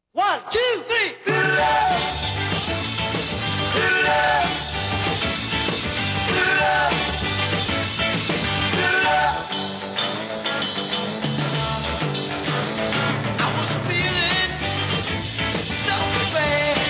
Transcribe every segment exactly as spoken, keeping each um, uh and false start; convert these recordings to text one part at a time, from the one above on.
One, two, three. Good love. Good love. Good love. Good love. I was feeling so bad.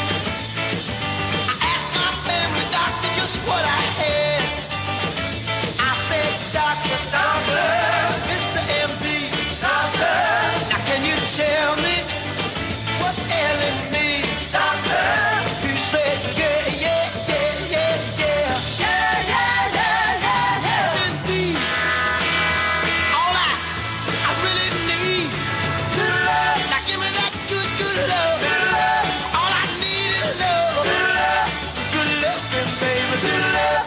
I asked my family doctor just what I had. I said, Doctor, Doctor, Mister M D, Doctor, now can you tell me what's ailing me, Doctor? He said, yeah, yeah, yeah, yeah, yeah, yeah, yeah, yeah, yeah, yeah, indeed. All I, I really need, good love. Now give me that good, good love. Good love. All I need is love. Good love. Good loving, baby. Good love.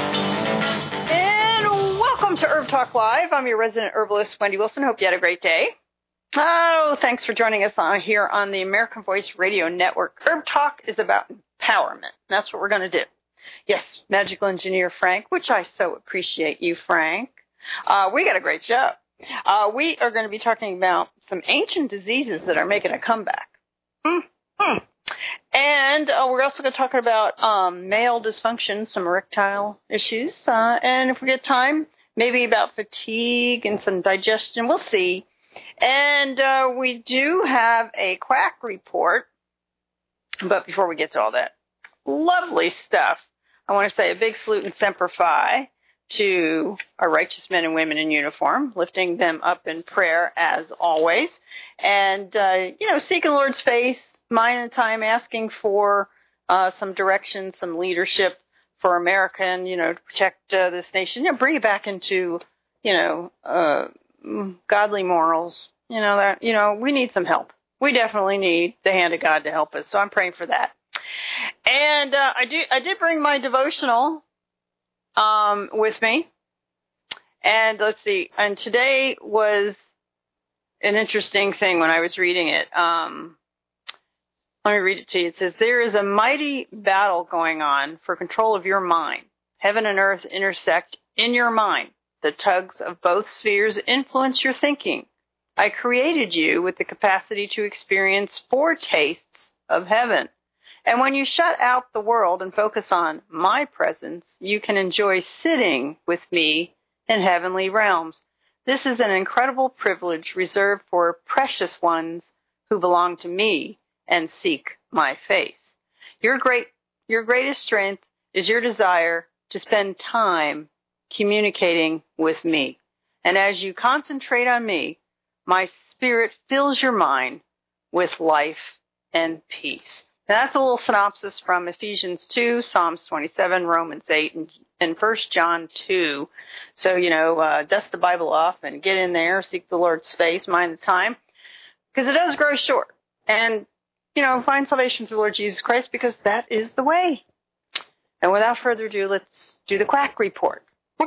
And welcome to Herb Talk Live. I'm your resident herbalist, Wendy Wilson. Hope you had a great day. Oh, thanks for joining us on here on the American Voice Radio Network. Herb Talk is about empowerment. That's what we're going to do. Yes, magical engineer Frank, which I so appreciate you, Frank. Uh, we got a great show. Uh, we are going to be talking about some ancient diseases that are making a comeback. Mm-hmm. And uh, we're also going to talk about um, male dysfunction, some erectile issues. Uh, and if we get time, maybe about fatigue and some digestion. We'll see. And uh, we do have a quack report. But before we get to all that lovely stuff, I want to say a big salute and semper fi to our righteous men and women in uniform, lifting them up in prayer as always. And, uh, you know, seeking the Lord's face, mine and time, asking for uh, some direction, some leadership for America and, you know, to protect uh, this nation, you know, bring it back into, you know, uh, godly morals. You know, that, you know, we need some help. We definitely need the hand of God to help us. So I'm praying for that. And uh, I do, I did bring my devotional um, with me. And let's see. And today was an interesting thing when I was reading it. Um, let me read it to you. It says, there is a mighty battle going on for control of your mind. Heaven and earth intersect in your mind. The tugs of both spheres influence your thinking. I created you with the capacity to experience foretastes of heaven. And when you shut out the world and focus on my presence, you can enjoy sitting with me in heavenly realms. This is an incredible privilege reserved for precious ones who belong to me and seek my face. Your great, your greatest strength is your desire to spend time communicating with me. And as you concentrate on me, my spirit fills your mind with life and peace. Now, that's a little synopsis from Ephesians two, Psalms twenty-seven, Romans eight, and, and First John two. So, you know, uh, dust the Bible off and get in there, seek the Lord's face, mind the time, because it does grow short. And, you know, find salvation through the Lord Jesus Christ, because that is the way. And without further ado, let's do the quack report. All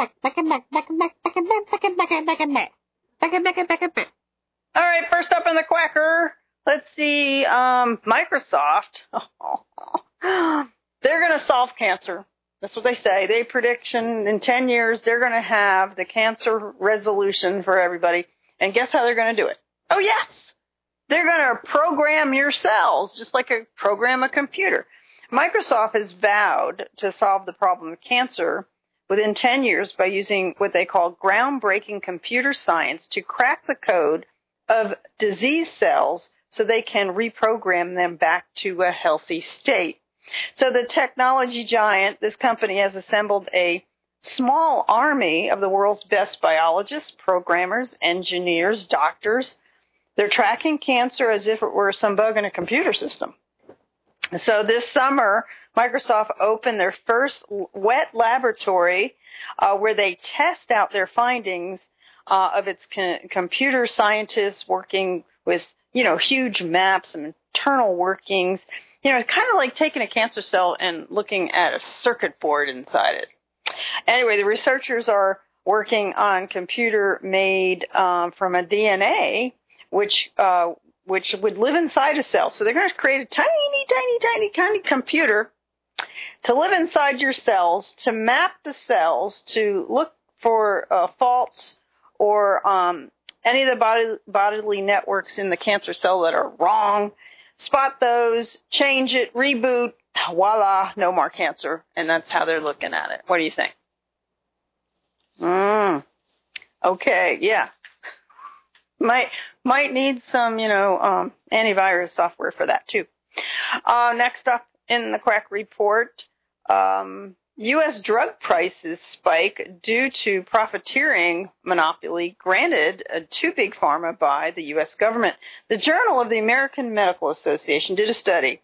right, first up in the quacker, let's see, um, Microsoft. They're going to solve cancer. That's what they say. They prediction in ten years, they're going to have the cancer resolution for everybody. And guess how they're going to do it? Oh, yes. They're going to program your cells, just like a program a computer. Microsoft has vowed to solve the problem of cancer within ten years by using what they call groundbreaking computer science to crack the code of disease cells so they can reprogram them back to a healthy state. So the technology giant, this company has assembled a small army of the world's best biologists, programmers, engineers, doctors. They're tracking cancer as if it were some bug in a computer system. So this summer, Microsoft opened their first wet laboratory uh, where they test out their findings uh, of its co- computer scientists working with, you know, huge maps and internal workings. You know, it's kind of like taking a cancer cell and looking at a circuit board inside it. Anyway, the researchers are working on computer made um, from a D N A, which uh, which would live inside a cell. So they're going to create a tiny, tiny, tiny, tiny computer to live inside your cells, to map the cells, to look for uh, faults or um, any of the body, bodily networks in the cancer cell that are wrong, spot those, change it, reboot, voila, no more cancer. And that's how they're looking at it. What do you think? Mm. Okay, yeah. Might might need some, you know, um, antivirus software for that too. Uh, next up in the Quack Report, um, U S drug prices spike due to profiteering monopoly granted uh, to Big Pharma by the U S government. The Journal of the American Medical Association did a study,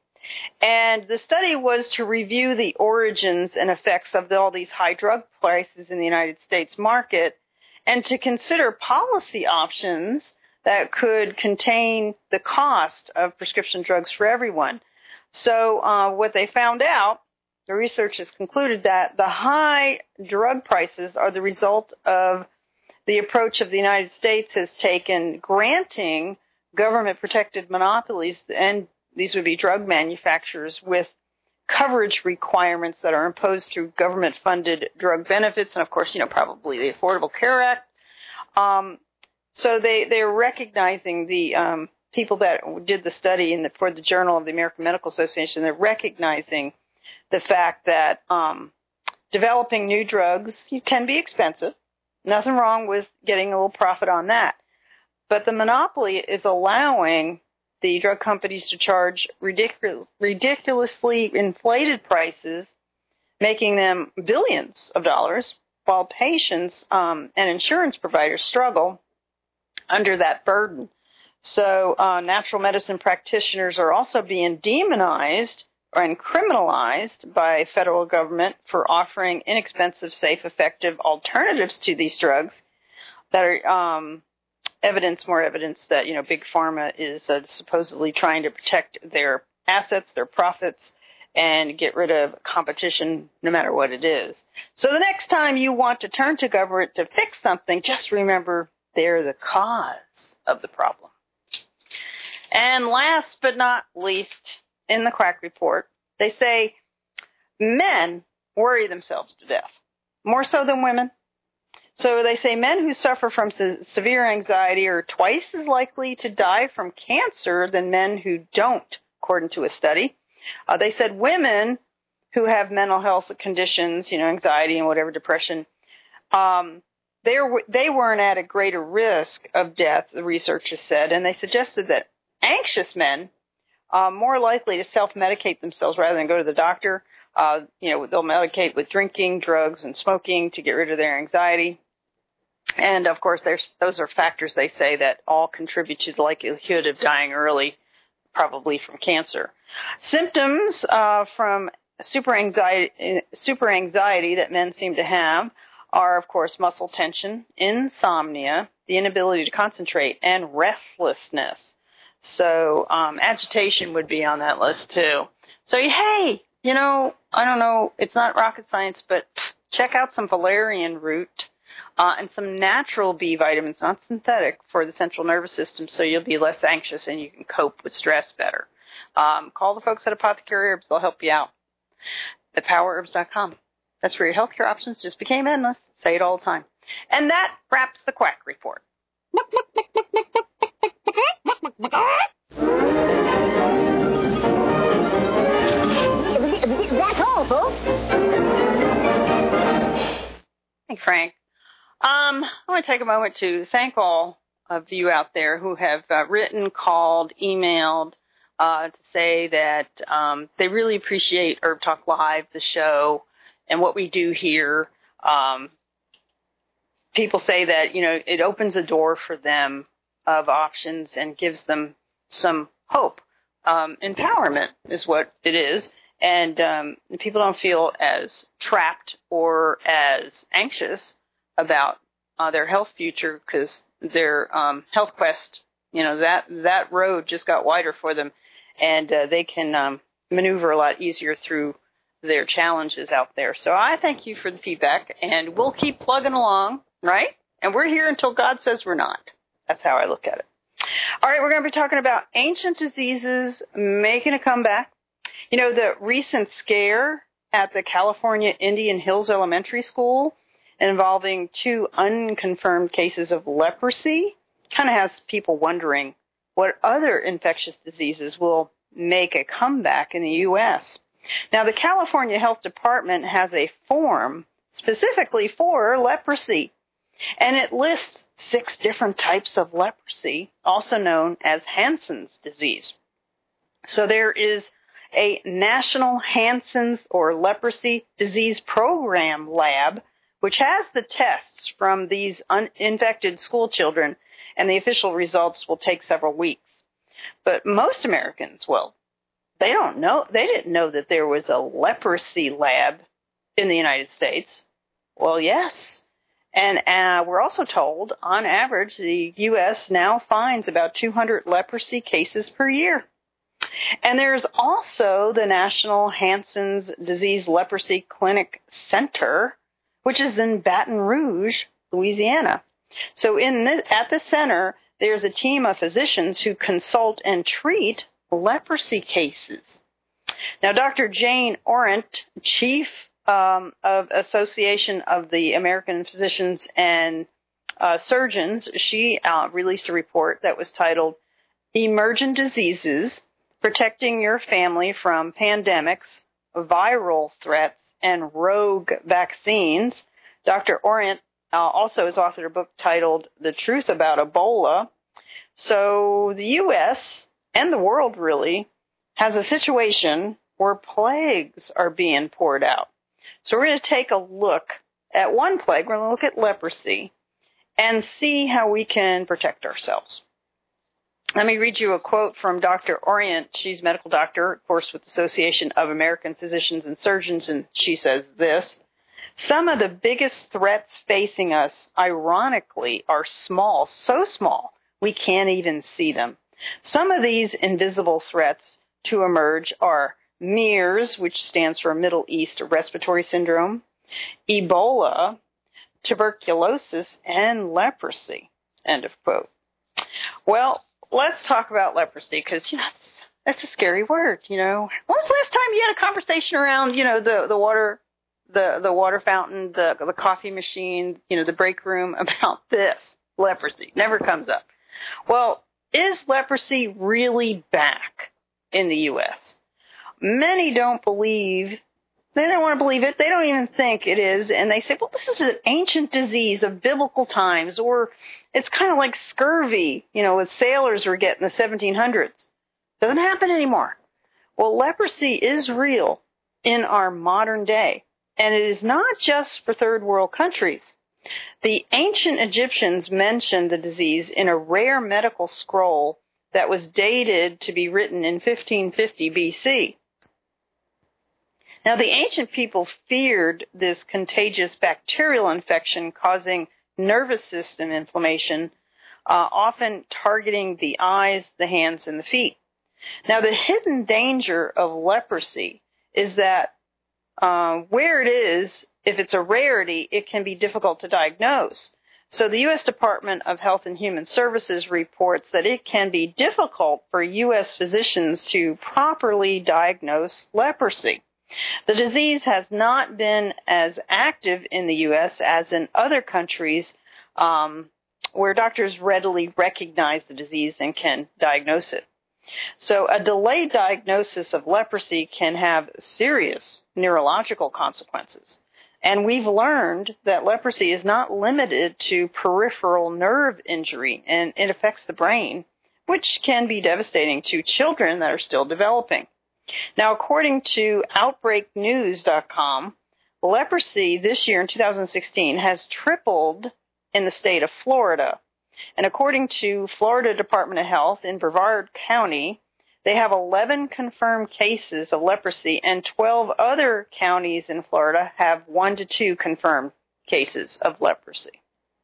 and the study was to review the origins and effects of all these high drug prices in the United States market, and to consider policy options that could contain the cost of prescription drugs for everyone. So uh, what they found out, the research has concluded that the high drug prices are the result of the approach of the United States has taken granting government-protected monopolies, and these would be drug manufacturers, with coverage requirements that are imposed through government-funded drug benefits, and of course, you know, probably the Affordable Care Act. Um, so they, they're recognizing the um, people that did the study in the, for the Journal of the American Medical Association, they're recognizing the fact that um, developing new drugs can be expensive. Nothing wrong with getting a little profit on that. But the monopoly is allowing the drug companies to charge ridiculous, ridiculously inflated prices, making them billions of dollars, while patients um, and insurance providers struggle under that burden. So uh, natural medicine practitioners are also being demonized and criminalized by federal government for offering inexpensive, safe, effective alternatives to these drugs that are um, evidence, more evidence that, you know, Big Pharma is uh, supposedly trying to protect their assets, their profits, and get rid of competition no matter what it is. So the next time you want to turn to government to fix something, just remember they're the cause of the problem. And last but not least, in the Quack Report, they say men worry themselves to death, more so than women. So they say men who suffer from se- severe anxiety are twice as likely to die from cancer than men who don't, according to a study. Uh, they said women who have mental health conditions, you know, anxiety and whatever, depression, um, they they weren't at a greater risk of death, the researchers said, and they suggested that anxious men are more likely to self-medicate themselves rather than go to the doctor. Uh, you know, they'll medicate with drinking, drugs, and smoking to get rid of their anxiety. And, of course, there's, those are factors, they say, that all contribute to the likelihood of dying early, probably from cancer. Symptoms uh, from super anxiety, super anxiety that men seem to have are, of course, muscle tension, insomnia, the inability to concentrate, and restlessness. So um, agitation would be on that list, too. So, hey, you know, I don't know, it's not rocket science, but check out some valerian root uh, and some natural B vitamins, not synthetic, for the central nervous system, so you'll be less anxious and you can cope with stress better. Um, call the folks at Apothecary Herbs. They'll help you out. the power herbs dot com. That's where your healthcare options just became endless. Say it all the time. And that wraps the Quack Report. That's all, folks. Hey, Frank. Um, I want to take a moment to thank all of you out there who have uh, written, called, emailed, uh, to say that um, they really appreciate Herb Talk Live, the show, and what we do here. Um, people say that, you know, it opens a door for them of options and gives them some hope. Um, empowerment is what it is. And um, people don't feel as trapped or as anxious about uh, their health future because their um, health quest, you know, that, that road just got wider for them. And uh, they can um, maneuver a lot easier through their challenges out there. So I thank you for the feedback, and we'll keep plugging along, right? And we're here until God says we're not. That's how I look at it. All right, we're going to be talking about ancient diseases making a comeback. You know, the recent scare at the California Indian Hills Elementary School involving two unconfirmed cases of leprosy kind of has people wondering what other infectious diseases will make a comeback in the U S. Now, the California Health Department has a form specifically for leprosy, and it lists six different types of leprosy, also known as Hansen's disease. So there is a National Hansen's or Leprosy Disease Program lab, which has the tests from these uninfected school children, and the official results will take several weeks. But most Americans, well, they don't know, they didn't know that there was a leprosy lab in the United States. Well, yes. And uh, we're also told, on average, the U S now finds about two hundred leprosy cases per year. And there's also the National Hansen's Disease Leprosy Clinic Center, which is in Baton Rouge, Louisiana. So in the, at the center, there's a team of physicians who consult and treat leprosy cases. Now, Doctor Jane Orant, chief um, of Association of the American Physicians and uh, Surgeons, she uh, released a report that was titled Emergent Diseases, Protecting Your Family from Pandemics, Viral Threats, and Rogue Vaccines. Doctor Orant uh, also has authored a book titled The Truth About Ebola. So the U S and the world really has a situation where plagues are being poured out. So we're going to take a look at one plague. We're going to look at leprosy and see how we can protect ourselves. Let me read you a quote from Doctor Orant. She's a medical doctor, of course, with the Association of American Physicians and Surgeons, and she says this: some of the biggest threats facing us, ironically, are small, so small we can't even see them. Some of these invisible threats to emerge are MERS, which stands for Middle East Respiratory Syndrome, Ebola, tuberculosis, and leprosy. End of quote. Well, let's talk about leprosy, because, you know, that's a scary word, you know. When was the last time you had a conversation around, you know, the, the water, the, the water fountain, the, the coffee machine, you know, the break room about this? Leprosy. Never comes up. Well, is leprosy really back in the U S? Many don't believe, they don't want to believe it, they don't even think it is, and they say, well, this is an ancient disease of biblical times, or it's kind of like scurvy, you know, with sailors were getting in the seventeen hundreds. Doesn't happen anymore. Well, leprosy is real in our modern day, and it is not just for third world countries. The ancient Egyptians mentioned the disease in a rare medical scroll that was dated to be written in fifteen fifty B C. Now, the ancient people feared this contagious bacterial infection causing nervous system inflammation, uh, often targeting the eyes, the hands, and the feet. Now, the hidden danger of leprosy is that uh, where it is, if it's a rarity, it can be difficult to diagnose. So the U S Department of Health and Human Services reports that it can be difficult for U S physicians to properly diagnose leprosy. The disease has not been as active in the U S as in other countries um, where doctors readily recognize the disease and can diagnose it. So a delayed diagnosis of leprosy can have serious neurological consequences. And we've learned that leprosy is not limited to peripheral nerve injury, and it affects the brain, which can be devastating to children that are still developing. Now, according to Outbreak News dot com, leprosy this year in two thousand sixteen has tripled in the state of Florida. And according to Florida Department of Health in Brevard County, they have eleven confirmed cases of leprosy, and twelve other counties in Florida have one to two confirmed cases of leprosy.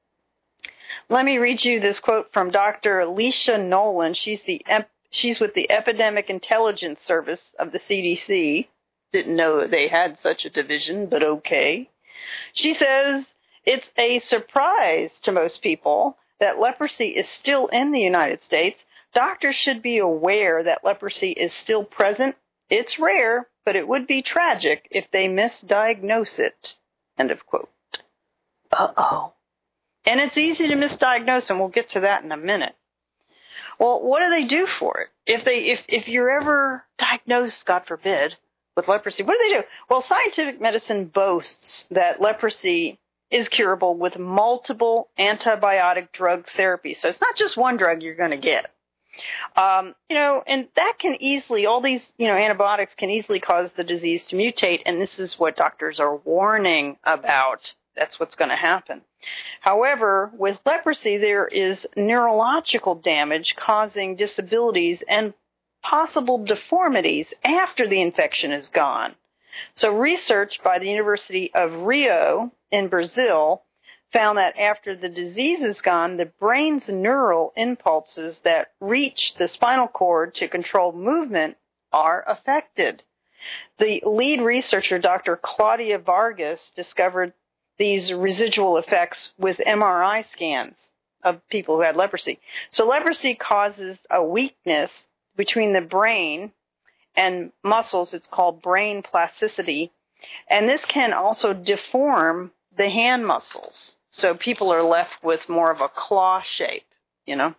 Let me read you this quote from Doctor Alicia Nolan. She's the she's with the Epidemic Intelligence Service of the C D C. Didn't know they had such a division, but okay. She says it's a surprise to most people that leprosy is still in the United States. Doctors should be aware that leprosy is still present. It's rare, but it would be tragic if they misdiagnose it. End of quote. Uh-oh. And it's easy to misdiagnose, and we'll get to that in a minute. Well, what do they do for it? If they, if, if you're ever diagnosed, God forbid, with leprosy, what do they do? Well, scientific medicine boasts that leprosy is curable with multiple antibiotic drug therapies. So it's not just one drug you're going to get. Um, you know, and that can easily, all these, you know, antibiotics can easily cause the disease to mutate, and this is what doctors are warning about. That's what's going to happen. However, with leprosy, there is neurological damage causing disabilities and possible deformities after the infection is gone. So research by the University of Rio in Brazil found that after the disease is gone, the brain's neural impulses that reach the spinal cord to control movement are affected. The lead researcher, Doctor Claudia Vargas, discovered these residual effects with M R I scans of people who had leprosy. So leprosy causes a weakness between the brain and muscles. It's called brain plasticity. And this can also deform the hand muscles. So people are left with more of a claw shape, you know.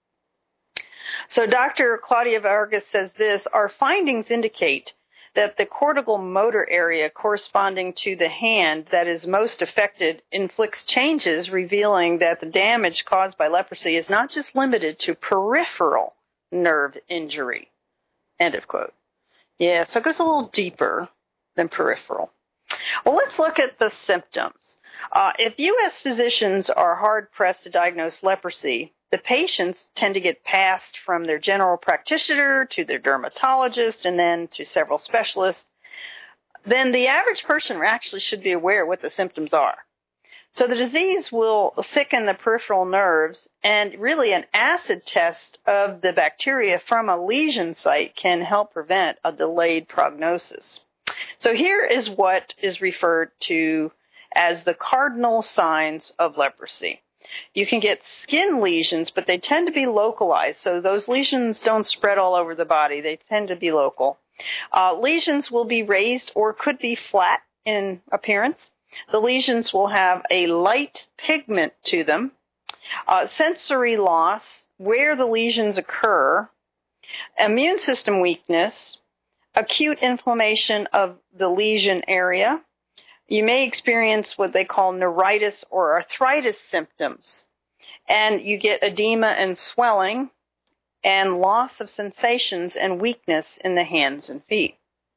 So Doctor Claudia Vargas says this, our findings indicate that the cortical motor area corresponding to the hand that is most affected inflicts changes, revealing that the damage caused by leprosy is not just limited to peripheral nerve injury. End of quote. Yeah, so it goes a little deeper than peripheral. Well, let's look at the symptoms. Uh, if U S physicians are hard-pressed to diagnose leprosy, the patients tend to get passed from their general practitioner to their dermatologist and then to several specialists. Then the average person actually should be aware what the symptoms are. So the disease will thicken the peripheral nerves, and really an acid test of the bacteria from a lesion site can help prevent a delayed prognosis. So here is what is referred to as the cardinal signs of leprosy. You can get skin lesions, but they tend to be localized, so those lesions don't spread all over the body. They tend to be local. Uh, lesions will be raised or could be flat in appearance. The lesions will have a light pigment to them. Uh, sensory loss, where the lesions occur, immune system weakness, acute inflammation of the lesion area. You may experience what they call neuritis or arthritis symptoms, and you get edema and swelling and loss of sensations and weakness in the hands and feet.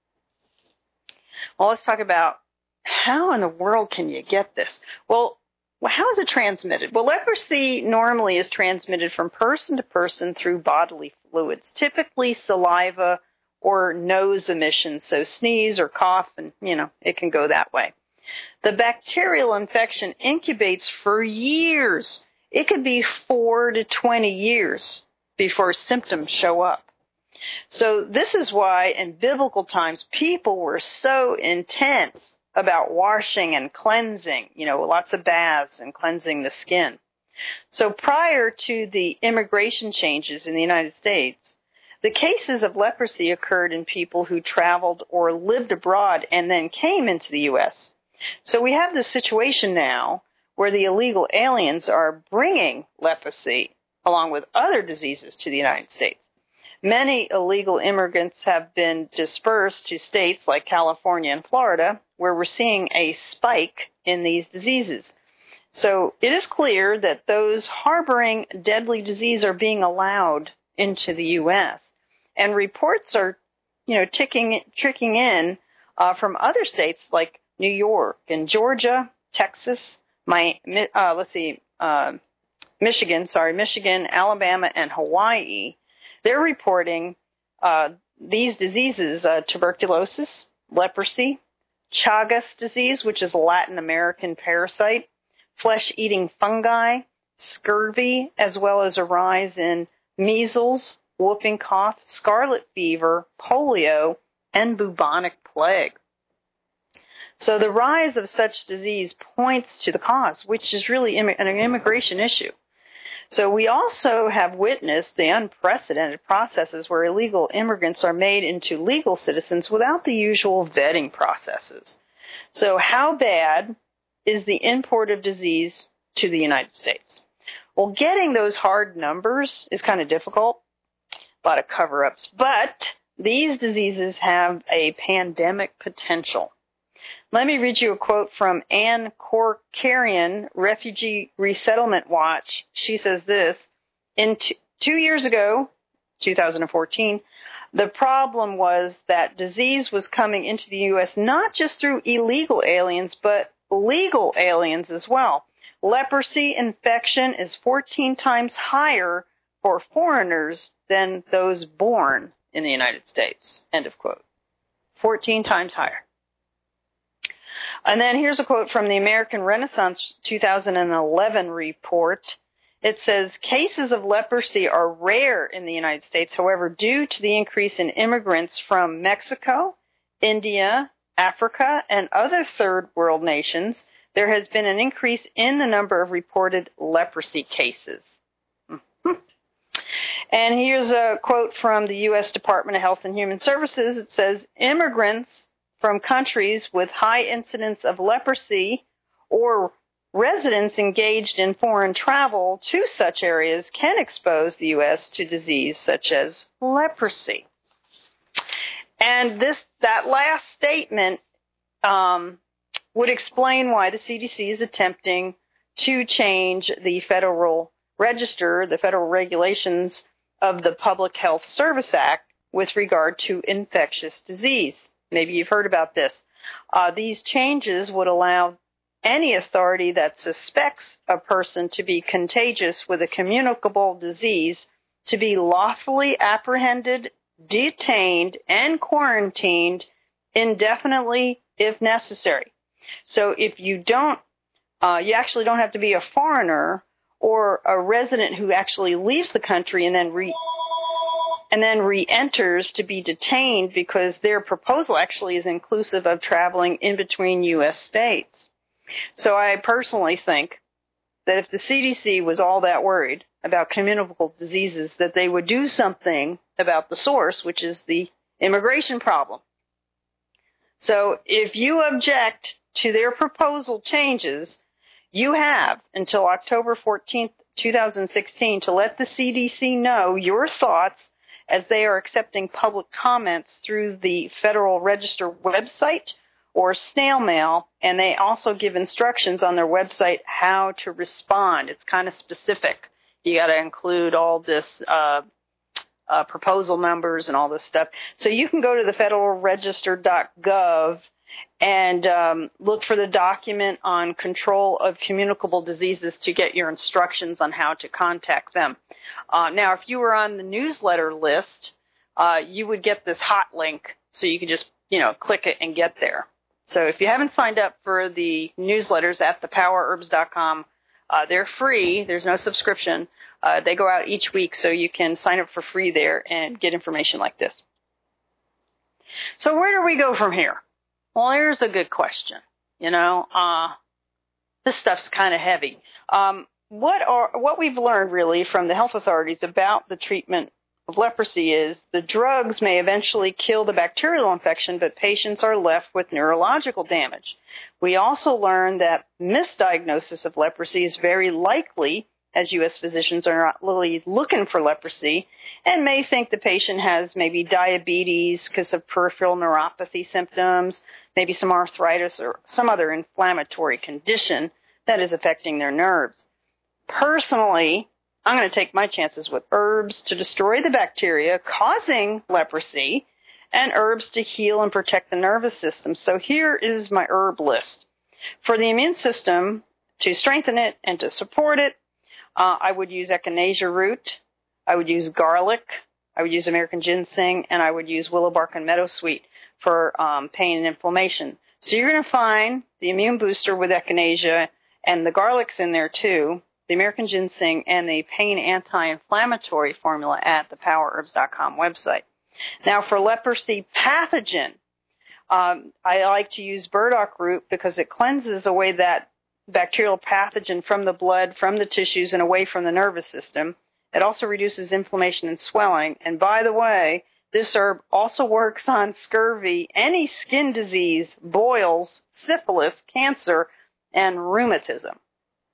Well, let's talk about how in the world can you get this? Well, how is it transmitted? Well, leprosy normally is transmitted from person to person through bodily fluids, typically saliva or nose emissions, so sneeze or cough, and, you know, it can go that way. The bacterial infection incubates for years. It could be four to twenty years before symptoms show up. So this is why in biblical times people were so intense about washing and cleansing, you know, lots of baths and cleansing the skin. So prior to the immigration changes in the United States, the cases of leprosy occurred in people who traveled or lived abroad and then came into the U S. So we have this situation now where the illegal aliens are bringing leprosy along with other diseases to the United States. Many illegal immigrants have been dispersed to states like California and Florida, where we're seeing a spike in these diseases. So it is clear that those harboring deadly disease are being allowed into the U S. And reports are, you know, ticking, tricking in uh, from other states like New York and Georgia, Texas, my, uh, let's see, uh, Michigan, sorry, Michigan, Alabama, and Hawaii. They're reporting uh, these diseases, uh, tuberculosis, leprosy, Chagas disease, which is a Latin American parasite, flesh-eating fungi, scurvy, as well as a rise in measles, whooping cough, scarlet fever, polio, and bubonic plague. So the rise of such disease points to the cause, which is really an immigration issue. So we also have witnessed the unprecedented processes where illegal immigrants are made into legal citizens without the usual vetting processes. So how bad is the import of disease to the United States. Well, getting those hard numbers is kind of difficult, a lot of cover-ups, but these diseases have a pandemic potential. Let me read you a quote from Ann Corkarian, Refugee Resettlement Watch. She says this, in t- two years ago, two thousand fourteen, the problem was that disease was coming into the U S not just through illegal aliens, but legal aliens as well. Leprosy infection is fourteen times higher for foreigners than those born in the United States. End of quote. fourteen times higher. And then here's a quote from the American Renaissance two thousand eleven report. It says, cases of leprosy are rare in the United States. However, due to the increase in immigrants from Mexico, India, Africa, and other third world nations, there has been an increase in the number of reported leprosy cases. Mm-hmm. And here's a quote from the U S Department of Health and Human Services. It says, immigrants from countries with high incidence of leprosy or residents engaged in foreign travel to such areas can expose the U S to disease such as leprosy. And this, that last statement um, would explain why the C D C is attempting to change the Federal Register, the federal regulations of the Public Health Service Act with regard to infectious disease. Maybe you've heard about this. Uh, these changes would allow any authority that suspects a person to be contagious with a communicable disease to be lawfully apprehended, detained, and quarantined indefinitely if necessary. So if you don't, uh, you actually don't have to be a foreigner or a resident who actually leaves the country and then re- and then re-enters to be detained because their proposal actually is inclusive of traveling in between U S states. So I personally think that if the C D C was all that worried about communicable diseases, that they would do something about the source, which is the immigration problem. So if you object to their proposal changes, you have until October fourteenth, twenty sixteen to let the C D C know your thoughts as they are accepting public comments through the Federal Register website or snail mail, and they also give instructions on their website how to respond. It's kind of specific. You got to include all this uh, uh, proposal numbers and all this stuff. So you can go to the federal register dot gov and um, look for the document on control of communicable diseases to get your instructions on how to contact them. Uh, now, if you were on the newsletter list, uh, you would get this hot link, so you could just, you know, click it and get there. So if you haven't signed up for the newsletters at the power herbs dot com, uh, they're free. There's no subscription. Uh, they go out each week, so you can sign up for free there and get information like this. So where do we go from here? Well, here's a good question. You know, uh, this stuff's kind of heavy. Um, what are what we've learned really from the health authorities about the treatment of leprosy is the drugs may eventually kill the bacterial infection, but patients are left with neurological damage. We also learned that misdiagnosis of leprosy is very likely, as U S physicians are not really looking for leprosy and may think the patient has maybe diabetes because of peripheral neuropathy symptoms, maybe some arthritis or some other inflammatory condition that is affecting their nerves. Personally, I'm going to take my chances with herbs to destroy the bacteria causing leprosy and herbs to heal and protect the nervous system. So here is my herb list. For the immune system, to strengthen it and to support it, uh, I would use echinacea root, I would use garlic, I would use American ginseng, and I would use willow bark and meadowsweet for um, pain and inflammation. So you're going to find the immune booster with echinacea, and the garlic's in there too, the American ginseng, and the pain anti-inflammatory formula at the power herbs dot com website. Now, for leprosy pathogen, um, I like to use burdock root because it cleanses away that bacterial pathogen from the blood, from the tissues, and away from the nervous system. It also reduces inflammation and swelling. And by the way, this herb also works on scurvy, any skin disease, boils, syphilis, cancer, and rheumatism.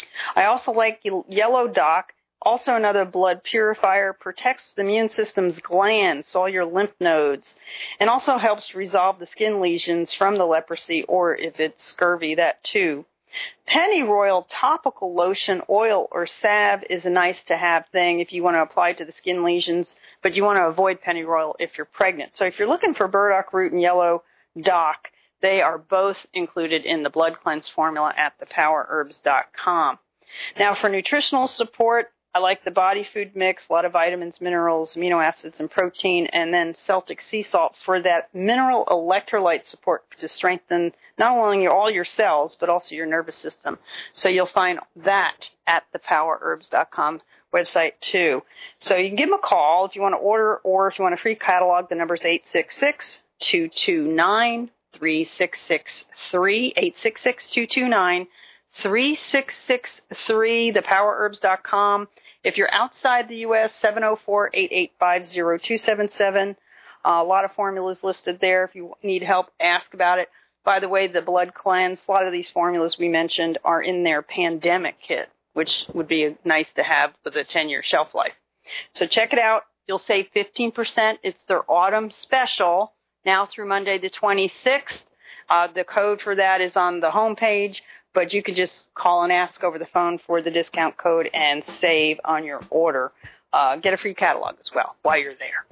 I also like Yellow Doc, also another blood purifier, protects the immune system's glands, all your lymph nodes, and also helps resolve the skin lesions from the leprosy, or if it's scurvy, that too. Pennyroyal topical lotion, oil, or salve is a nice-to-have thing if you want to apply to the skin lesions, but you want to avoid pennyroyal if you're pregnant. So if you're looking for burdock root and Yellow Doc, they are both included in the Blood Cleanse formula at the power herbs dot com. Now, for nutritional support, I like the Body Food Mix, a lot of vitamins, minerals, amino acids, and protein, and then Celtic Sea Salt for that mineral electrolyte support to strengthen not only all your cells, but also your nervous system. So you'll find that at the power herbs dot com website, too. So you can give them a call if you want to order, or if you want a free catalog, the number is eight six six, two two nine, three six six three, eight six six, two two nine, three six six three, the power herbs dot com. If you're outside the U S, seven oh four, eight eight five, oh two seven seven. Uh, a lot of formulas listed there. If you need help, ask about it. By the way, the Blood Cleanse, a lot of these formulas we mentioned are in their pandemic kit, which would be nice to have with a ten-year shelf life. So check it out. You'll save fifteen percent. It's their autumn special now through Monday the twenty-sixth. Uh, the code for that is on the homepage, but you can just call and ask over the phone for the discount code and save on your order. Uh, get a free catalog as well while you're there.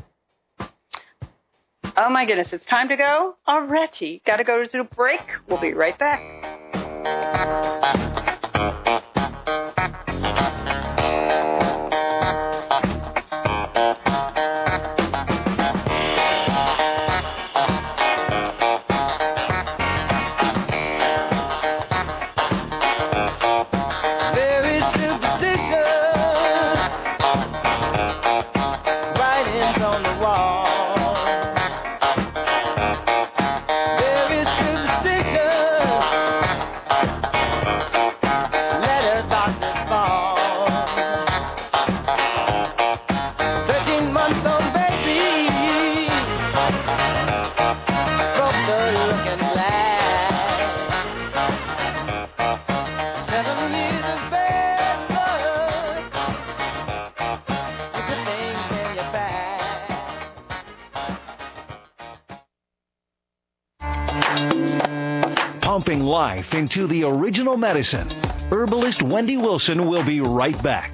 Oh, my goodness, it's time to go already. Got to go to the break. We'll be right back. Pumping life into the original medicine. Herbalist Wendy Wilson will be right back.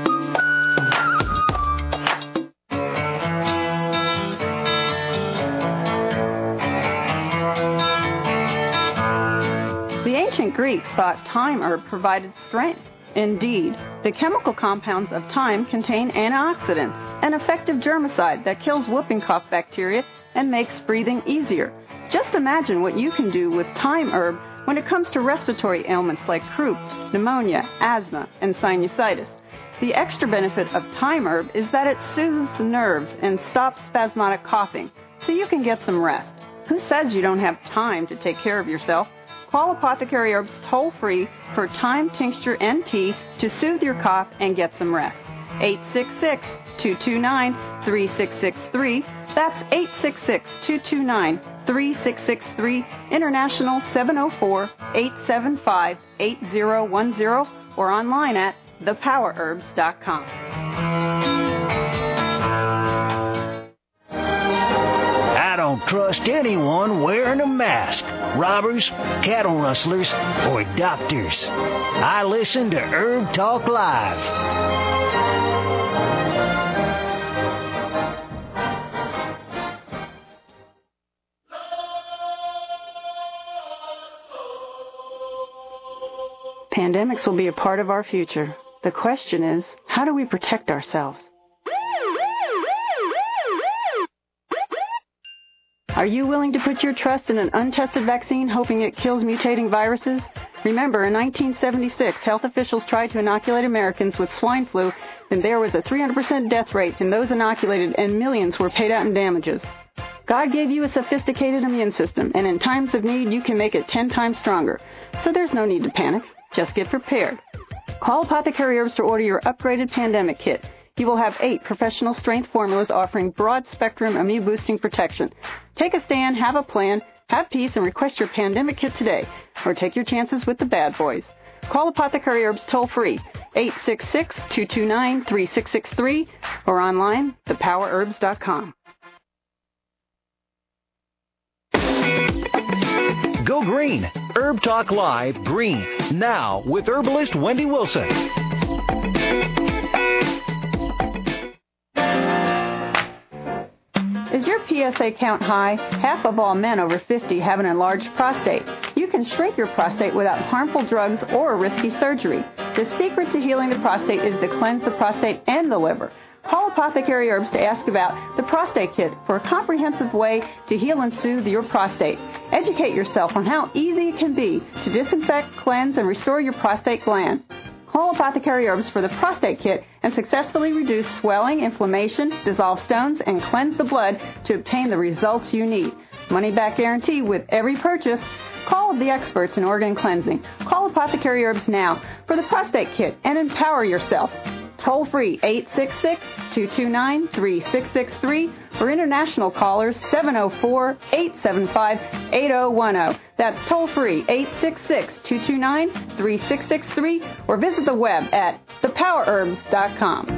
The ancient Greeks thought thyme herb provided strength. Indeed, the chemical compounds of thyme contain antioxidants, an effective germicide that kills whooping cough bacteria and makes breathing easier. Just imagine what you can do with thyme herb when it comes to respiratory ailments like croup, pneumonia, asthma, and sinusitis. The extra benefit of thyme herb is that it soothes the nerves and stops spasmodic coughing, so you can get some rest. Who says you don't have time to take care of yourself? Call Apothecary Herbs toll-free for thyme tincture and tea to soothe your cough and get some rest. eight six six, two two nine, three six six three. That's eight six six, two two nine, three six six three. International seven oh four, eight seven five, eight oh one oh or online at the power herbs dot com. I don't trust anyone wearing a mask. Robbers, cattle rustlers, or doctors. I listen to Herb Talk Live. Pandemics will be a part of our future. The question is, how do we protect ourselves? Are you willing to put your trust in an untested vaccine hoping it kills mutating viruses? Remember, in nineteen seventy-six, health officials tried to inoculate Americans with swine flu, and there was a three hundred percent death rate in those inoculated, and millions were paid out in damages. God gave you a sophisticated immune system, and in times of need, you can make it ten times stronger. So there's no need to panic. Just get prepared. Call Apothecary Herbs to order your upgraded pandemic kit. You will have eight professional strength formulas offering broad-spectrum immune-boosting protection. Take a stand, have a plan, have peace, and request your pandemic kit today, or take your chances with the bad boys. Call Apothecary Herbs toll-free, eight six six, two two nine, three six six three, or online, the power herbs dot com. Go green. Herb Talk Live Green. Now with herbalist Wendy Wilson. Is your P S A count high? Half of all men over fifty have an enlarged prostate. You can shrink your prostate without harmful drugs or risky surgery. The secret to healing the prostate is to cleanse the prostate and the liver. Call Apothecary Herbs to ask about the Prostate Kit for a comprehensive way to heal and soothe your prostate. Educate yourself on how easy it can be to disinfect, cleanse, and restore your prostate gland. Call Apothecary Herbs for the Prostate Kit and successfully reduce swelling, inflammation, dissolve stones, and cleanse the blood to obtain the results you need. Money back guarantee with every purchase. Call the experts in organ cleansing. Call Apothecary Herbs now for the Prostate Kit and empower yourself. Toll free, eight six six, two two nine, three six six three, or international callers, seven oh four, eight seven five, eight oh one oh. That's toll free, eight six six, two two nine, three six six three, or visit the web at the power herbs dot com.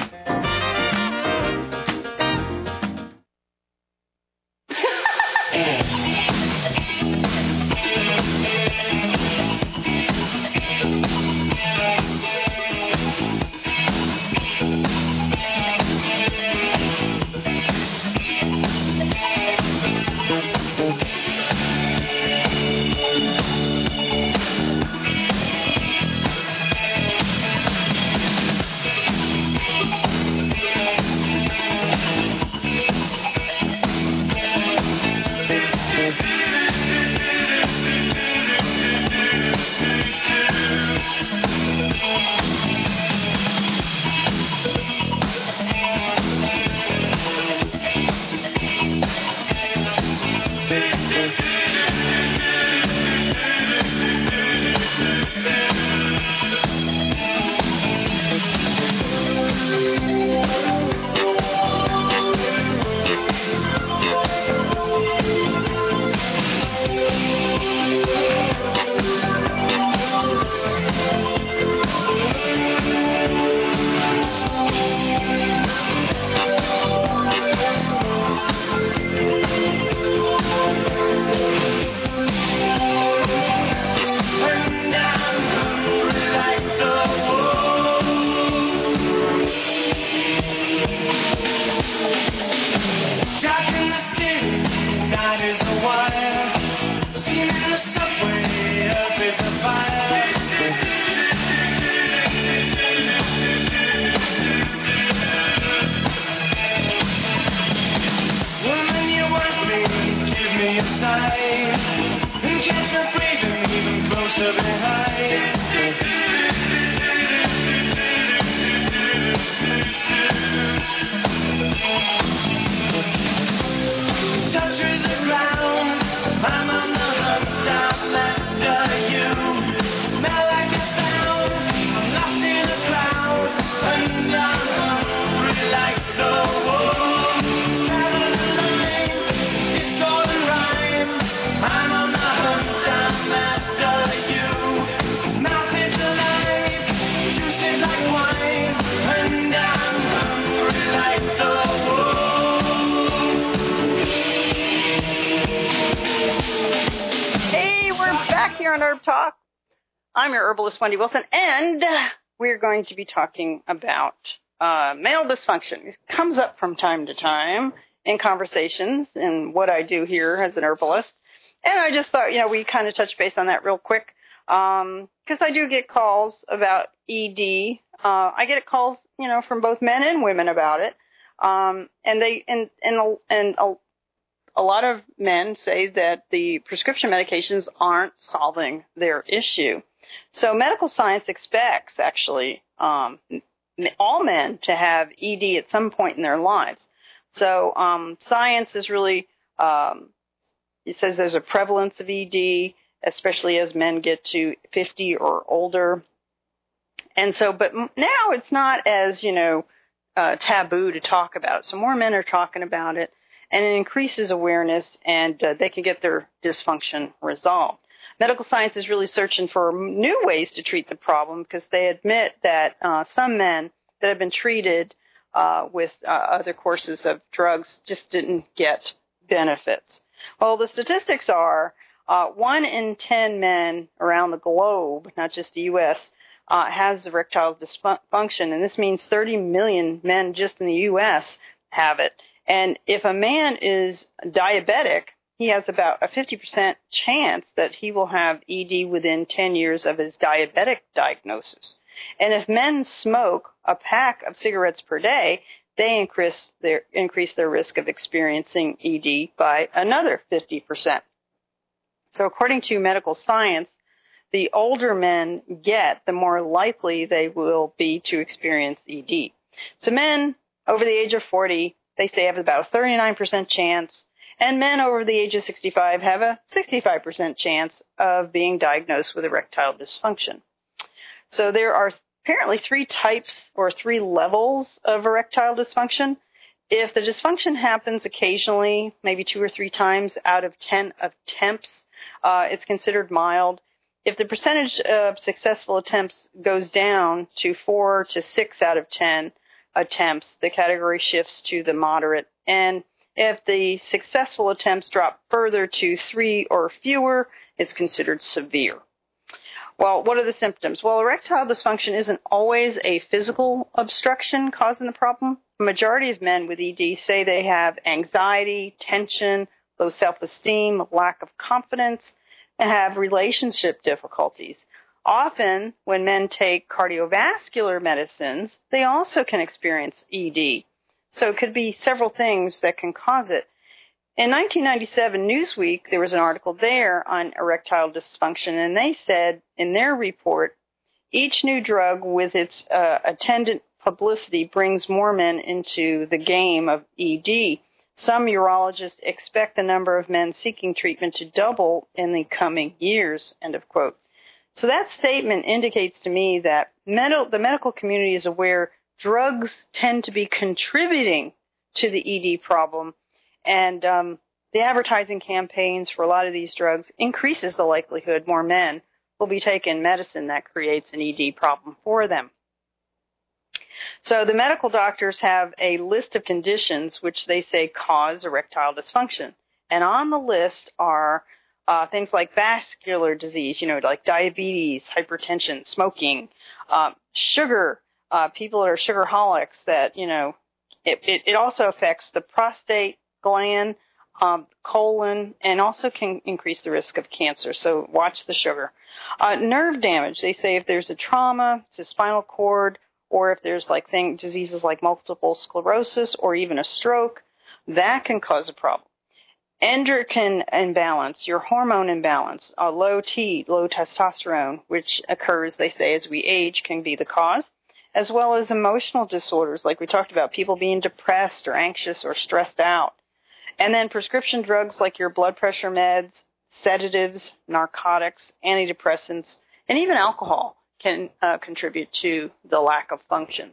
I'm your herbalist, Wendy Wilson, and we're going to be talking about uh, male dysfunction. It comes up from time to time in conversations and what I do here as an herbalist. And I just thought, you know, we kind of touch base on that real quick because um, I do get calls about E D. Uh, I get calls, you know, from both men and women about it. Um, and they and and and a, a lot of men say that the prescription medications aren't solving their issue. So medical science expects, actually, um, all men to have E D at some point in their lives. So um, science is really, um, it says there's a prevalence of E D, especially as men get to fifty or older. And so, but now it's not as, you know, uh, taboo to talk about it. So more men are talking about it, and it increases awareness, and uh, they can get their dysfunction resolved. medical science is really searching for new ways to treat the problem because they admit that uh, some men that have been treated uh, with uh, other courses of drugs just didn't get benefits. Well, the statistics are uh, one in ten men around the globe, not just the U S, uh, has erectile dysfunction, and this means thirty million men just in the U S have it. And if a man is diabetic, he has about a fifty percent chance that he will have E D within ten years of his diabetic diagnosis. And if men smoke a pack of cigarettes per day, they increase their, increase their risk of experiencing E D by another fifty percent. So according to medical science, the older men get, the more likely they will be to experience E D. So men over the age of forty, they say have about a thirty-nine percent chance, and men over the age of sixty-five have a sixty-five percent chance of being diagnosed with erectile dysfunction. So there are apparently three types or three levels of erectile dysfunction. If the dysfunction happens occasionally, maybe two or three times out of ten attempts, uh, it's considered mild. If the percentage of successful attempts goes down to four to six out of ten attempts, the category shifts to the moderate. And if the successful attempts drop further to three or fewer, it's considered severe. Well, what are the symptoms? Well, erectile dysfunction isn't always a physical obstruction causing the problem. The majority of men with E D say they have anxiety, tension, low self-esteem, lack of confidence, and have relationship difficulties. Often, when men take cardiovascular medicines, they also can experience E D. So it could be several things that can cause it. In nineteen ninety-seven, Newsweek, there was an article there on erectile dysfunction, and they said in their report, each new drug with its uh, attendant publicity brings more men into the game of E D. Some urologists expect the number of men seeking treatment to double in the coming years, end of quote. So that statement indicates to me that med- the medical community is aware drugs tend to be contributing to the E D problem, and um, the advertising campaigns for a lot of these drugs increases the likelihood more men will be taking medicine that creates an E D problem for them. So the medical doctors have a list of conditions which they say cause erectile dysfunction. And on the list are uh, things like vascular disease, you know, like diabetes, hypertension, smoking, um, sugar, uh, people that are sugarholics that, you know, it, it, it also affects the prostate gland, um, colon, and also can increase the risk of cancer. So watch the sugar. Uh, nerve damage, they say if there's a trauma to spinal cord, or if there's like thing, diseases like multiple sclerosis or even a stroke, that can cause a problem. Endocrine imbalance, your hormone imbalance, uh, low T, low testosterone, which occurs, they say, as we age, can be the cause, as well as emotional disorders, like we talked about, people being depressed or anxious or stressed out. And then prescription drugs like your blood pressure meds, sedatives, narcotics, antidepressants, and even alcohol can uh, contribute to the lack of function.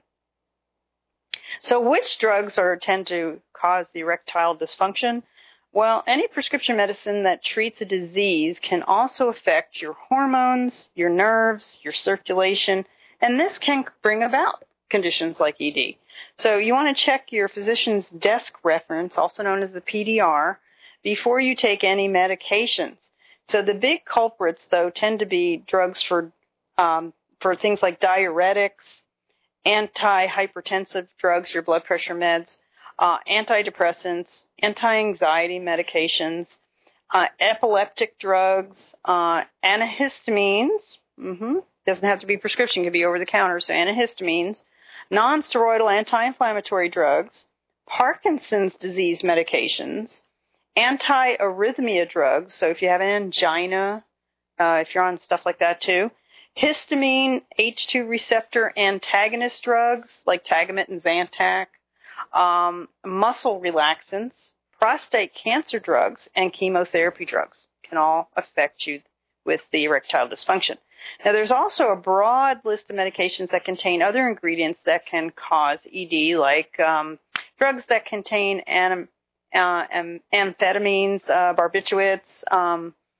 So which drugs are tend to cause the erectile dysfunction? Well, any prescription medicine that treats a disease can also affect your hormones, your nerves, your circulation, and this can bring about conditions like E D. So you want to check your physician's desk reference, also known as the P D R, before you take any medications. So the big culprits, though, tend to be drugs for um, for things like diuretics, antihypertensive drugs, your blood pressure meds, uh, antidepressants, anti-anxiety medications, uh, epileptic drugs, uh, antihistamines. Mm-hmm. Doesn't have to be prescription; can be over the counter. So antihistamines, non-steroidal anti-inflammatory drugs, Parkinson's disease medications, anti-arrhythmia drugs. So if you have an angina, uh, if you're on stuff like that too. Histamine H two receptor antagonist drugs like Tagamet and Zantac, um, muscle relaxants, prostate cancer drugs, and chemotherapy drugs can all affect you with the erectile dysfunction. Now, there's also a broad list of medications that contain other ingredients that can cause E D, like um, drugs that contain anim- uh, am- amphetamines, uh, barbiturates, um,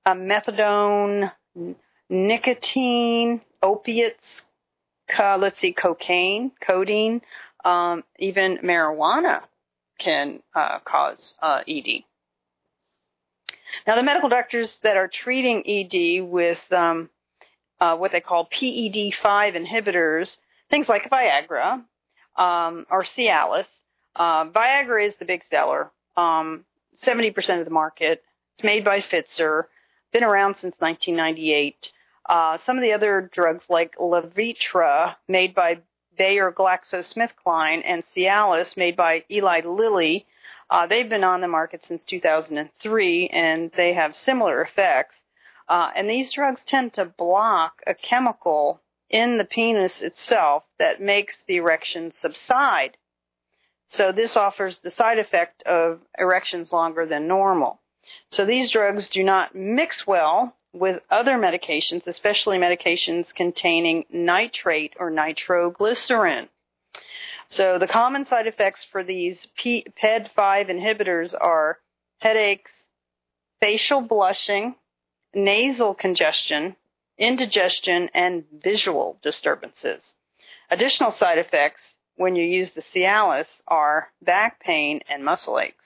uh, methadone, nicotine, opiates, uh, let's see, cocaine, codeine, um, even marijuana can uh, cause uh, E D. Now, the medical doctors that are treating E D with um, uh, what they call P E D five inhibitors, things like Viagra um, or Cialis. Uh, Viagra is the big seller, um, seventy percent of the market. It's made by Pfizer, been around since nineteen ninety-eight. Uh, some of the other drugs like Levitra, made by Bayer GlaxoSmithKline, and Cialis, made by Eli Lilly, uh, they've been on the market since two thousand three, and they have similar effects. Uh, and these drugs tend to block a chemical in the penis itself that makes the erection subside. So this offers the side effect of erections longer than normal. So these drugs do not mix well with other medications, especially medications containing nitrate or nitroglycerin. So the common side effects for these P E D five inhibitors are headaches, facial blushing, nasal congestion, indigestion, and visual disturbances. Additional side effects when you use the Cialis are back pain and muscle aches.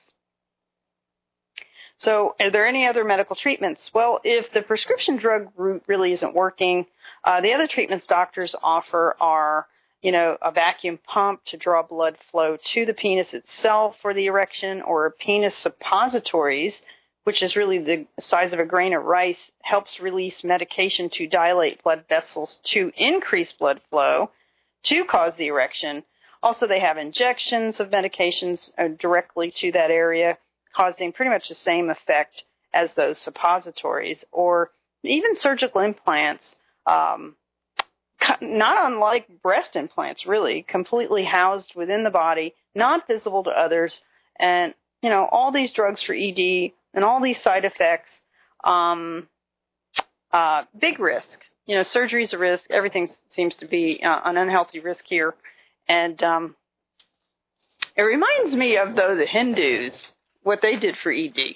So are there any other medical treatments? Well, if the prescription drug route really isn't working, uh, the other treatments doctors offer are, you know, a vacuum pump to draw blood flow to the penis itself for the erection, or penis suppositories, which is really the size of a grain of rice, helps release medication to dilate blood vessels to increase blood flow to cause the erection. Also, they have injections of medications uh, directly to that area, causing pretty much the same effect as those suppositories, or even surgical implants, um, not unlike breast implants, really, completely housed within the body, not visible to others. And, you know, all these drugs for E D and all these side effects, um, uh, big risk. You know, surgery's a risk. Everything seems to be uh, an unhealthy risk here. And um, it reminds me of, though, the Hindus, what they did for E D.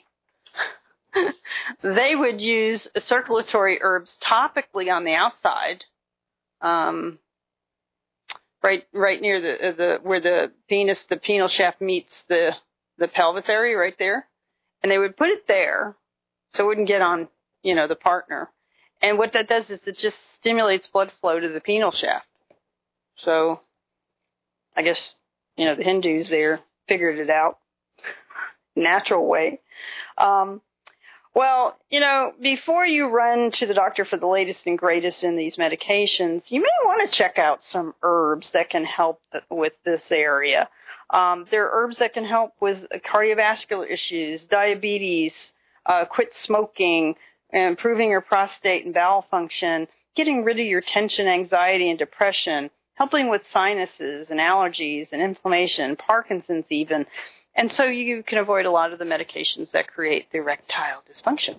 They would use circulatory herbs topically on the outside, um, right, right near the the where the penis, the penile shaft meets the the pelvis area, right there, and they would put it there so it wouldn't get on, you know, the partner. And what that does is it just stimulates blood flow to the penile shaft. So, I guess, you know, the Hindus there figured it out. Natural way. Um, well, you know, before you run to the doctor for the latest and greatest in these medications, you may want to check out some herbs that can help with this area. Um, there are herbs that can help with cardiovascular issues, diabetes, uh, quit smoking, improving your prostate and bowel function, getting rid of your tension, anxiety, and depression, helping with sinuses and allergies and inflammation, Parkinson's even. And so you can avoid a lot of the medications that create the erectile dysfunction.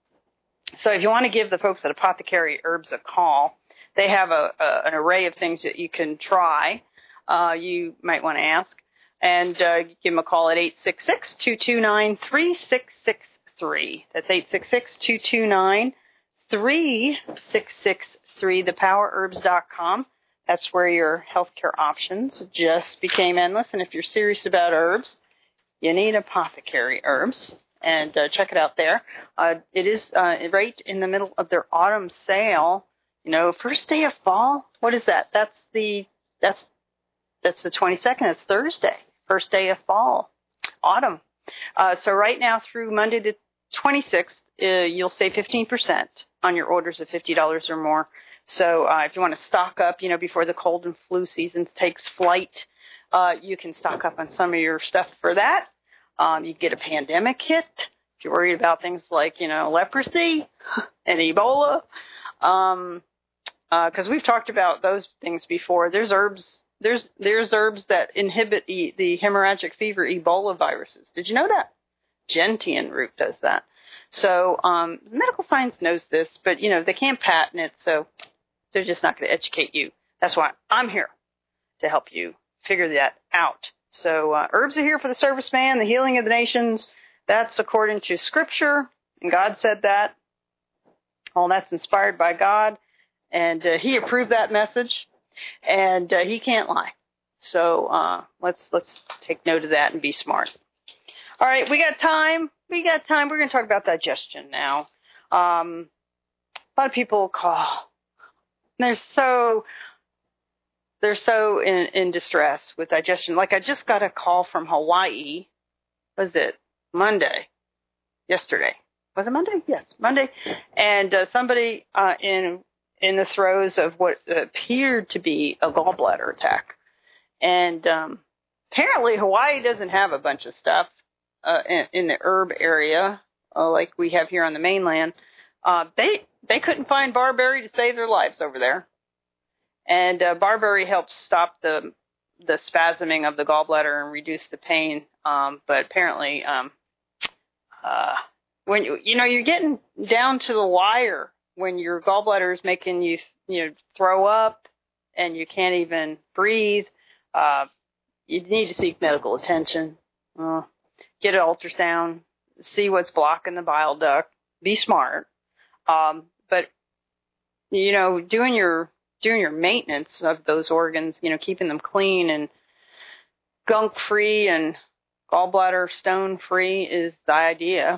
So if you want to give the folks at Apothecary Herbs a call, they have a, a, an array of things that you can try. Uh, you might want to ask. And uh, give them a call at eight six six, two two nine, three six six three. That's eight six six, two two nine, three six six three, the power herbs dot com. That's where your healthcare options just became endless. And if you're serious about herbs, you need Apothecary Herbs, and uh, check it out there. Uh, it is uh, right in the middle of their autumn sale. You know, first day of fall. What is that? That's the that's that's the twenty-second. It's Thursday. First day of fall, autumn. Uh, so right now through Monday the twenty-sixth, uh, you'll save fifteen percent on your orders of fifty dollars or more. So uh, if you want to stock up, you know, before the cold and flu season takes flight, uh, you can stock up on some of your stuff for that. Um, you get a pandemic kit if you're worried about things like, you know, leprosy and Ebola. Um, uh, cause we've talked about those things before. There's herbs, there's, there's herbs that inhibit the, the hemorrhagic fever Ebola viruses. Did you know that? Gentian root does that. So, um, medical science knows this, but you know, they can't patent it. So they're just not going to educate you. That's why I'm here to help you figure that out. So uh, herbs are here for the serviceman, the healing of the nations. That's according to Scripture, and God said that. Well, that's inspired by God, and uh, he approved that message, and uh, he can't lie. So uh, let's let's take note of that and be smart. All right, we got time. We got time. We're going to talk about digestion now. Um, a lot of people call. They're so they're so in, in distress with digestion. Like I just got a call from Hawaii. Was it Monday? Yesterday. Was it Monday? Yes, Monday. And uh, somebody uh, in in the throes of what appeared to be a gallbladder attack. And um, apparently Hawaii doesn't have a bunch of stuff uh, in, in the herb area uh, like we have here on the mainland. Uh, they they couldn't find barberry to save their lives over there. And uh, barberry helps stop the the spasming of the gallbladder and reduce the pain. Um, but apparently, um, uh, when you you know you're getting down to the wire when your gallbladder is making you you know throw up and you can't even breathe, uh, you need to seek medical attention. Uh, get an ultrasound, see what's blocking the bile duct. Be smart, um, but you know doing your doing your maintenance of those organs, you know, keeping them clean and gunk free and gallbladder stone free is the idea.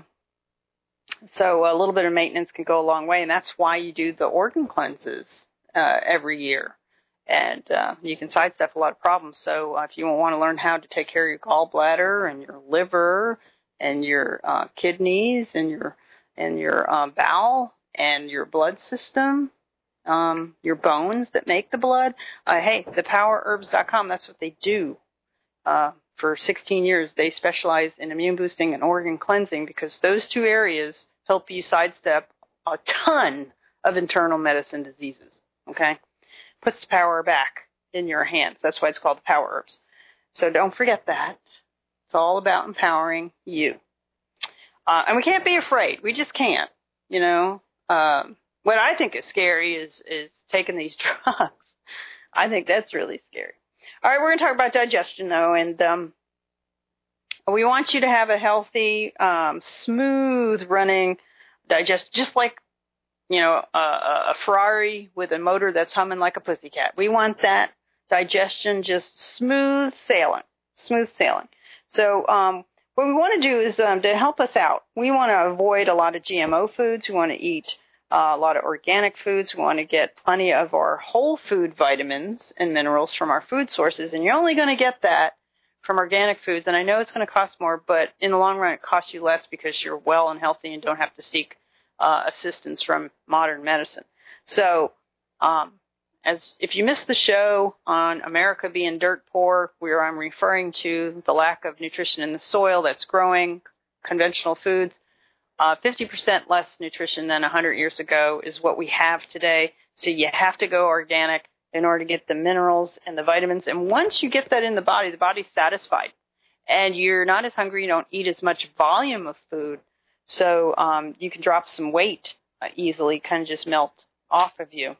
So a little bit of maintenance can go a long way, and that's why you do the organ cleanses uh, every year. And uh, you can sidestep a lot of problems. So uh, if you want to learn how to take care of your gallbladder and your liver and your uh, kidneys and your and your um, bowel and your blood system, Um, your bones that make the blood. Uh, hey, the power herbs dot com, that's what they do. Uh, for sixteen years, they specialize in immune boosting and organ cleansing because those two areas help you sidestep a ton of internal medicine diseases. Okay? Puts the power back in your hands. That's why it's called the Power Herbs. So don't forget that. It's all about empowering you. Uh, and we can't be afraid. We just can't, you know. Um, What I think is scary is is taking these drugs. I think that's really scary. All right, we're going to talk about digestion, though, and um, we want you to have a healthy, um, smooth-running digestion, just like, you know, a, a Ferrari with a motor that's humming like a pussycat. We want that digestion just smooth sailing, smooth sailing. So um, what we want to do is um, to help us out, we want to avoid a lot of G M O foods. We want to eat Uh, a lot of organic foods. We want to get plenty of our whole food vitamins and minerals from our food sources. And you're only going to get that from organic foods. And I know it's going to cost more, but in the long run, it costs you less because you're well and healthy and don't have to seek uh, assistance from modern medicine. So um, as if you missed the show on America being dirt poor, where I'm referring to the lack of nutrition in the soil that's growing conventional foods, Uh, fifty percent less nutrition than one hundred years ago is what we have today. So you have to go organic in order to get the minerals and the vitamins. And once you get that in the body, the body's satisfied. And you're not as hungry. You don't eat as much volume of food. So um, you can drop some weight uh, easily, kind of just melt off of you.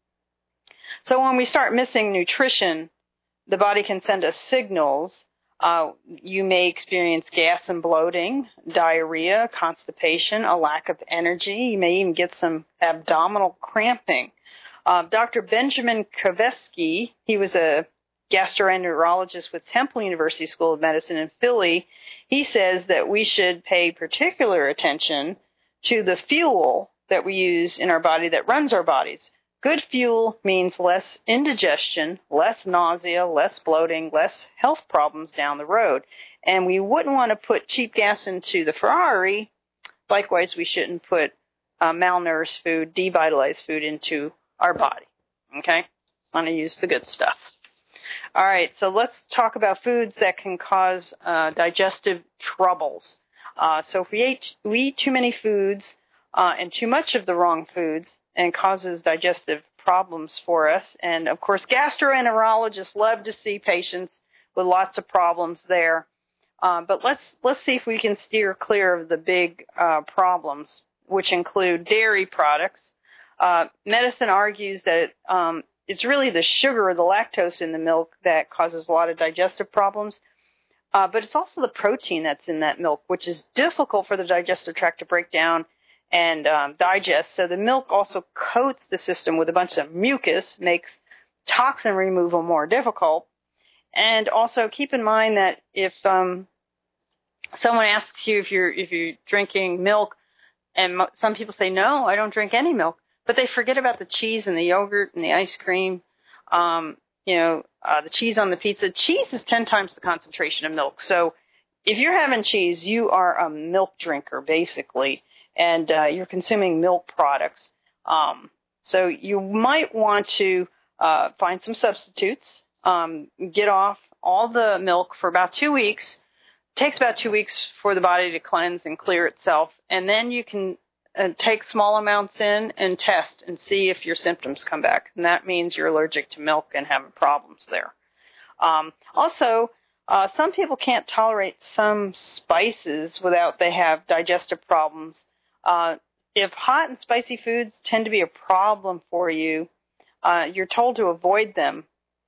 So when we start missing nutrition, the body can send us signals. Uh, you may experience gas and bloating, diarrhea, constipation, a lack of energy. You may even get some abdominal cramping. Uh, Doctor Benjamin Kavesky, he was a gastroenterologist with Temple University School of Medicine in Philly. He says that we should pay particular attention to the fuel that we use in our body that runs our bodies. Good fuel means less indigestion, less nausea, less bloating, less health problems down the road. And we wouldn't want to put cheap gas into the Ferrari. Likewise, we shouldn't put uh, malnourished food, devitalized food into our body. Okay? Want to use the good stuff. All right, so let's talk about foods that can cause uh, digestive troubles. Uh, so if we eat, we eat too many foods uh, and too much of the wrong foods, and causes digestive problems for us. And, of course, gastroenterologists love to see patients with lots of problems there. Uh, but let's let's see if we can steer clear of the big uh, problems, which include dairy products. Uh, medicine argues that um, it's really the sugar or the lactose in the milk that causes a lot of digestive problems. Uh, but it's also the protein that's in that milk, which is difficult for the digestive tract to break down and um, digest. So the milk also coats the system with a bunch of mucus, makes toxin removal more difficult. And also keep in mind that if um, someone asks you if you're if you're drinking milk, and mo- some people say, no, I don't drink any milk, but they forget about the cheese and the yogurt and the ice cream, um, you know, uh, the cheese on the pizza. Cheese is ten times the concentration of milk. So if you're having cheese, you are a milk drinker, basically, and uh, you're consuming milk products. Um, so you might want to uh, find some substitutes, um, get off all the milk for about two weeks. It takes about two weeks for the body to cleanse and clear itself, and then you can uh, take small amounts in and test and see if your symptoms come back. And that means you're allergic to milk and having problems there. Um, also, uh, some people can't tolerate some spices without they have digestive problems. Uh, if hot and spicy foods tend to be a problem for you, uh, you're told to avoid them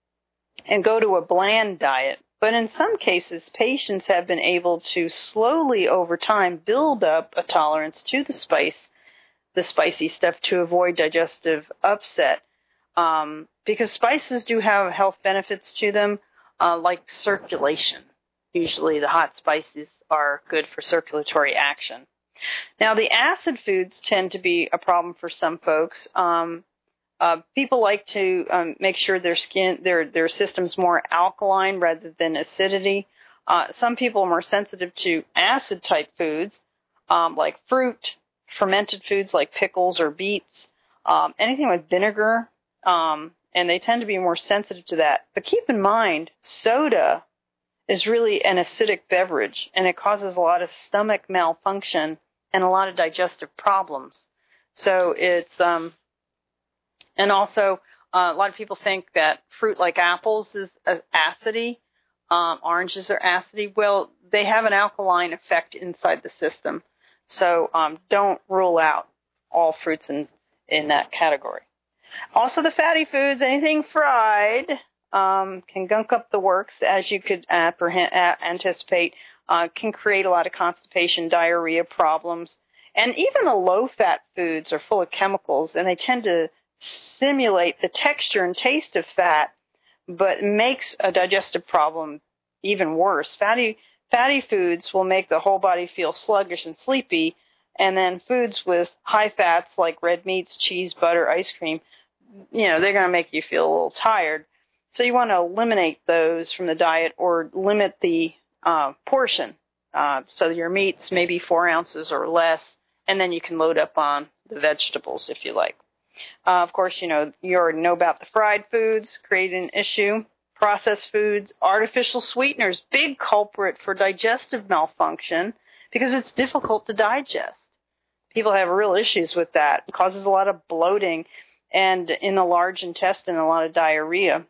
and go to a bland diet. But in some cases, patients have been able to slowly over time build up a tolerance to the spice, the spicy stuff, to avoid digestive upset. Um, because spices do have health benefits to them, uh, like circulation. Usually the hot spices are good for circulatory action. Now, the acid foods tend to be a problem for some folks. Um, uh, people like to um, make sure their skin, their their system's more alkaline rather than acidity. Uh, some people are more sensitive to acid-type foods, um, like fruit, fermented foods like pickles or beets, um, anything with vinegar, um, and they tend to be more sensitive to that. But keep in mind, soda is really an acidic beverage, and it causes a lot of stomach malfunction and a lot of digestive problems. So it's, um, and also uh, a lot of people think that fruit like apples is uh, acidy, um, oranges are acidy. Well, they have an alkaline effect inside the system. So um, don't rule out all fruits in, in that category. Also, the fatty foods, anything fried, um, can gunk up the works, as you could apprehend, uh, anticipate, uh, can create a lot of constipation, diarrhea problems. And even the low-fat foods are full of chemicals, and they tend to simulate the texture and taste of fat, but makes a digestive problem even worse. Fatty fatty foods will make the whole body feel sluggish and sleepy, and then foods with high fats like red meats, cheese, butter, ice cream, you know, they're going to make you feel a little tired. So you want to eliminate those from the diet or limit the uh, portion. Uh, so your meats maybe four ounces or less, and then you can load up on the vegetables if you like. Uh, of course, you know, you already know about the fried foods, create an issue. Processed foods, artificial sweeteners, big culprit for digestive malfunction because it's difficult to digest. People have real issues with that. It causes a lot of bloating and in the large intestine, a lot of diarrhea.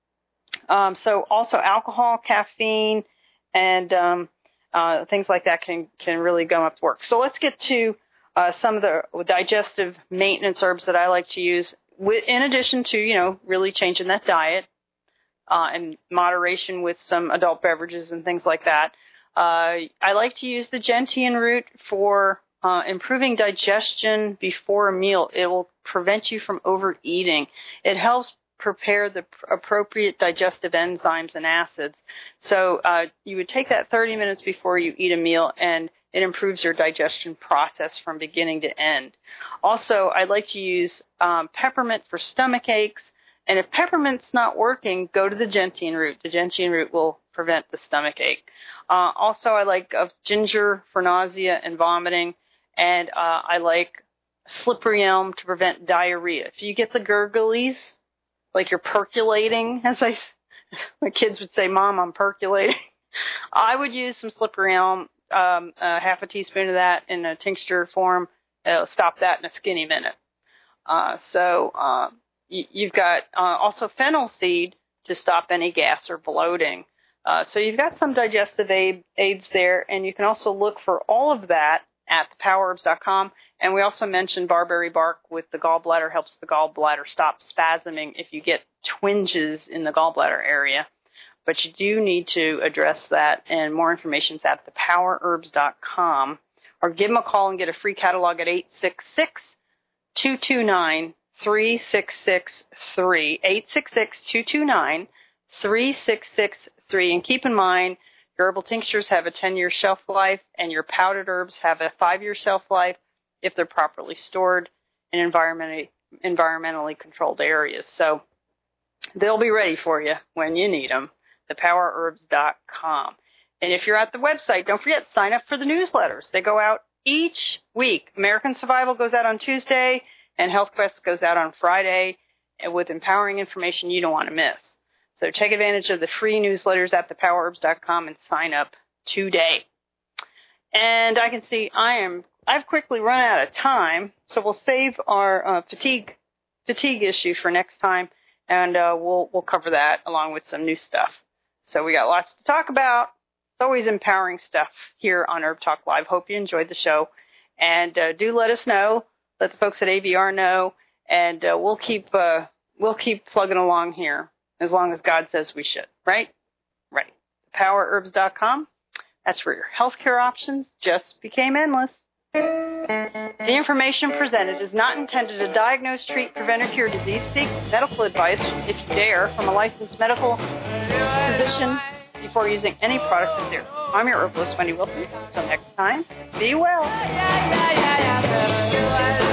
Um, so also alcohol, caffeine, and um, uh, things like that can, can really gum up the works. So let's get to uh, some of the digestive maintenance herbs that I like to use with, in addition to, you know, really changing that diet uh, and moderation with some adult beverages and things like that. Uh, I like to use the gentian root for uh, improving digestion before a meal. It will prevent you from overeating. It helps prepare the pr- appropriate digestive enzymes and acids. So uh, you would take that thirty minutes before you eat a meal, and it improves your digestion process from beginning to end. Also, I like to use um, peppermint for stomach aches. And if peppermint's not working, go to the gentian root. The gentian root will prevent the stomach ache. Uh, also, I like uh, ginger for nausea and vomiting. And uh, I like slippery elm to prevent diarrhea. If you get the gurglies, like you're percolating, as I, my kids would say, Mom, I'm percolating, I would use some slippery elm, um, uh, half a teaspoon of that in a tincture form. It'll stop that in a skinny minute. Uh, so uh, you, you've got uh, also fennel seed to stop any gas or bloating. Uh, so you've got some digestive aid, aids there, and you can also look for all of that at the power herbs dot com. And we also mentioned barberry bark with the gallbladder, helps the gallbladder stop spasming if you get twinges in the gallbladder area. But you do need to address that, and more information is at the power herbs dot com, or give them a call and get a free catalog at eight six six, two two nine, three six six three. eight six six, two two nine, three six six three. And keep in mind, your herbal tinctures have a ten-year shelf life, and your powdered herbs have a five-year shelf life if they're properly stored in environmentally, environmentally controlled areas. So they'll be ready for you when you need them. the power herbs dot com. And if you're at the website, don't forget, sign up for the newsletters. They go out each week. American Survival goes out on Tuesday, and Health Quest goes out on Friday, and with empowering information you don't want to miss. So take advantage of the free newsletters at the power herbs dot com and sign up today. And I can see I am, I've quickly run out of time, so we'll save our uh, fatigue fatigue issue for next time, and uh, we'll we'll cover that along with some new stuff. So we got lots to talk about. It's always empowering stuff here on Herb Talk Live. Hope you enjoyed the show, and uh, do let us know. Let the folks at A V R know, and uh, we'll keep uh, we'll keep plugging along here as long as God says we should. Right? Right. the power herbs dot com. That's where your healthcare options just became endless. The information presented is not intended to diagnose, treat, prevent, or cure disease. Seek medical advice, if you dare, from a licensed medical physician before using any product or serum. I'm your herbalist, Wendy Wilson. Until next time, be well.